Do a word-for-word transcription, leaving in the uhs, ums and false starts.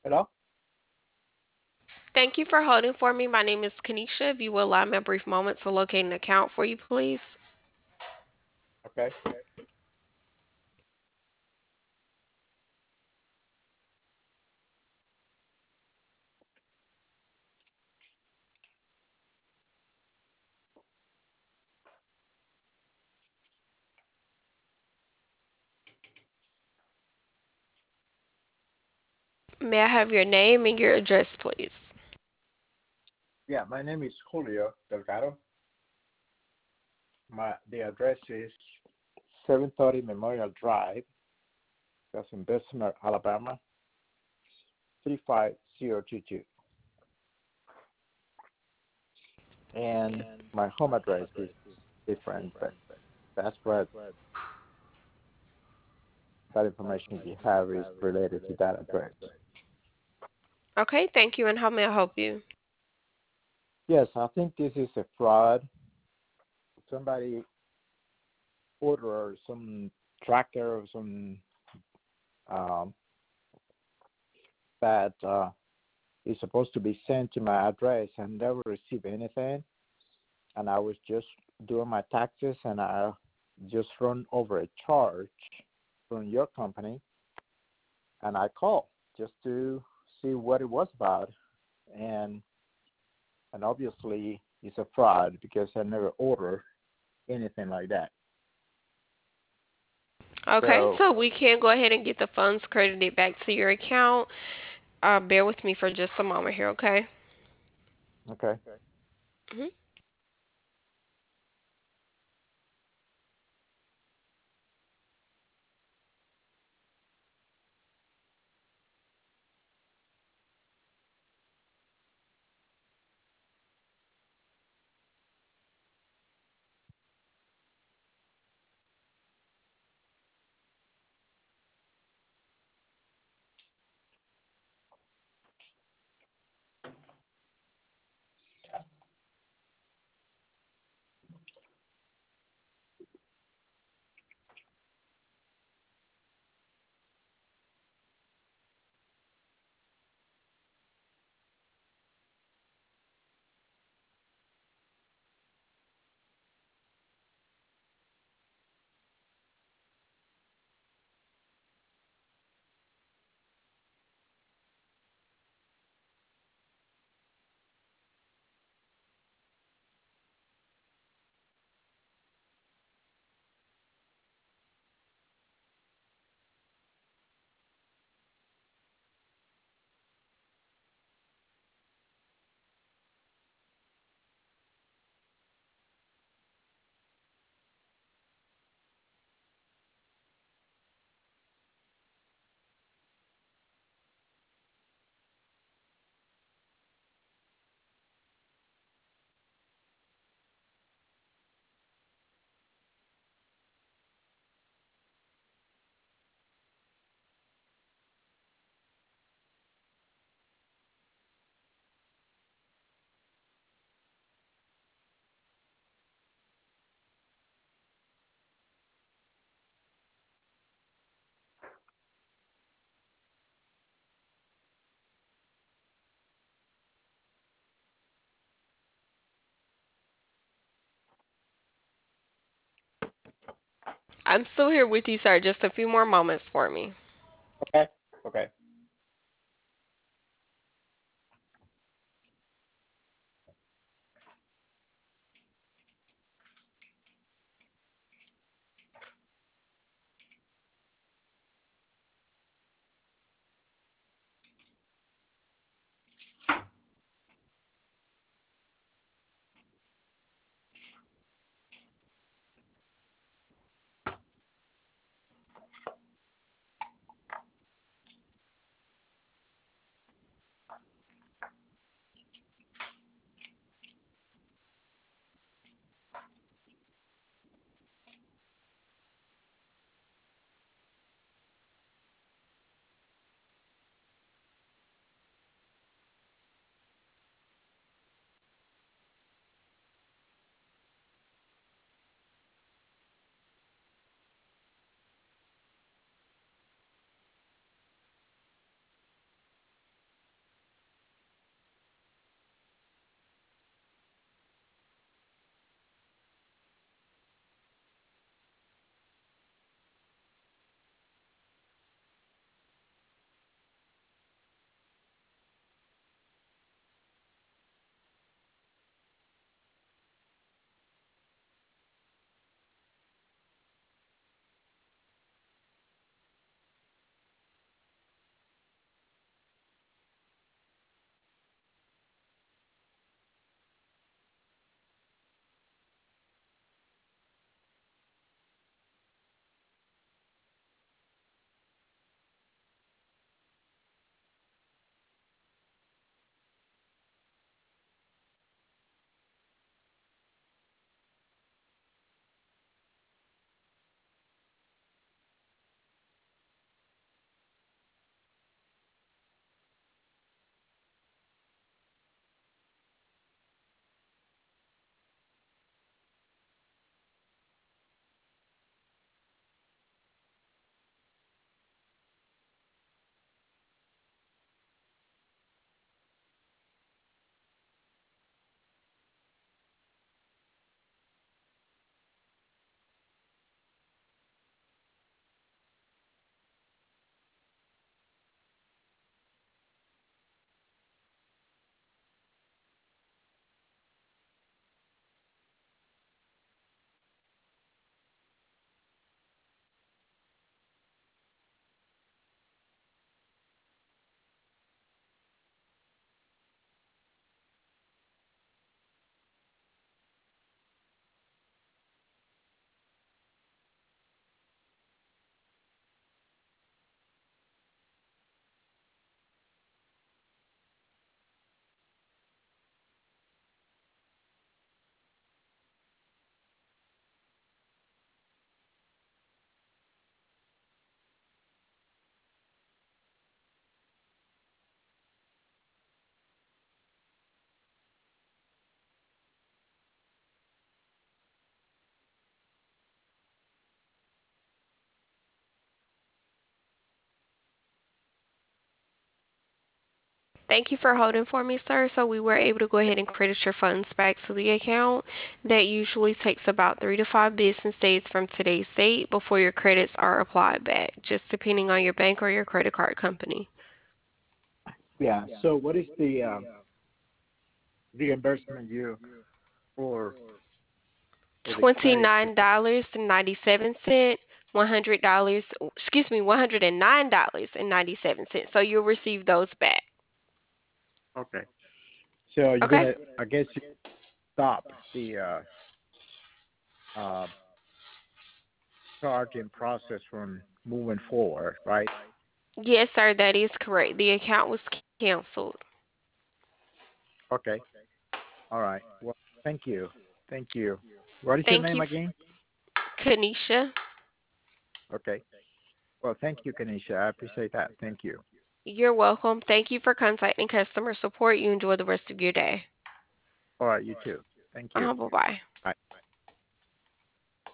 Hello? Thank you for holding for me. My name is Kanisha. If you will allow me a brief moment to locate an account for you, please. Okay. May I have your name and your address, please? Yeah, my name is Julio Delgado. My the address is seven thirty Memorial Drive. That's in Bessemer, Alabama, three five zero two two. And my home address is different, but that's what that information you have is related to that address. Okay, thank you. And how may I help you? Yes, I think this is a fraud. Somebody ordered some tracker or some um, that uh, is supposed to be sent to my address and never received anything. And I was just doing my taxes and I just run over a charge from your company and I called just to see what it was about. And and obviously it's a fraud because I never ordered anything like that. Okay, So so we can go ahead and get the funds credited back to your account. Uh, bear with me for just a moment here, okay? okay. Mhm. I'm still here with you, sir. Just a few more moments for me. Okay. Okay. Thank you for holding for me, sir. So we were able to go ahead and credit your funds back to the account. That usually takes about three to five business days from today's date before your credits are applied back, just depending on your bank or your credit card company. Yeah. So what is the uh, reimbursement you for for the credit? twenty-nine dollars and ninety-seven cents, one hundred dollars excuse me, one hundred nine dollars and ninety-seven cents. So you'll receive those back. Okay. So you're Okay? gonna, I guess, you stop the uh, uh, charging process from moving forward, right? Yes, sir, that is correct. The account was canceled. Okay. All right. Well, thank you. Thank you. What is your Thank name you, again? Kanisha. Okay. Well, thank you, Kanisha. I appreciate that. Thank you. You're welcome. Thank you for contacting customer support. You enjoy the rest of your day. All right. You too. Thank you. Uh, bye bye.